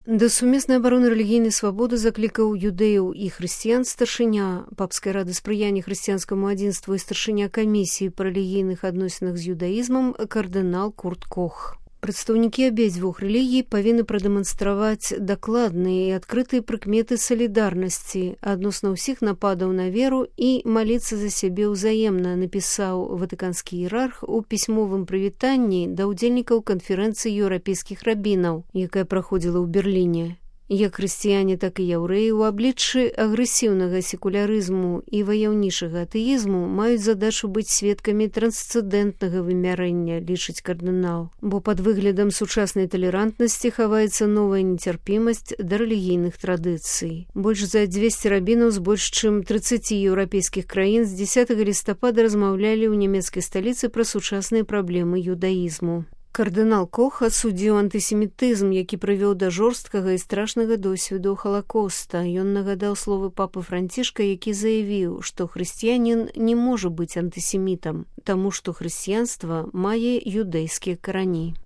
Да сумеснай абароны рэлігійнай свабоды заклікаў юдэяў і хрысціян старшыня папскай рады спрыяння хрысціянскаму адзінству і старшыня камісіі па рэлігійных адносінах з юдаізмам кардынал Курт Кох. Прадстаўнікі абедзвюх рэлігій павінны прадэманстраваць дакладныя і адкрытыя прыкметы салідарнасці адносна ўсіх нападаў на веру і маліцца за сябе ўзаемна, напісаў ватыканскі іерарх у пісьмовым прывітанні да ўдзельнікаў канферэнцыі еўрапейскіх рабінаў, якая праходзіла ў Берліне. Як хрысціяне, так і яўрэі ў абліччы агрэсіўнага секулярызму і ваяўнічага атэізму маюць задачу быць сведкамі трансцэндэнтнага вымярэння, лічыць кардынал, бо пад выглядам сучаснай талерантнасці хаваецца новая нецярпімасць да рэлігійных традыцый. Больш за 200 рабінаў з больш чым 30 еўрапейскіх краін з 10 лістапада размаўлялі ў нямецкай сталіцы пра сучасныя праблемы юдаізму. Кардынал Кох асудзіў антысемітызм, які прывёў да жорсткага і страшнага досведу Халакоста. Ён нагадаў словы папы Францішка, які заявіў, што хрысціянін не можа быць антысемітам, таму што хрысціянства мае юдэйскія карані.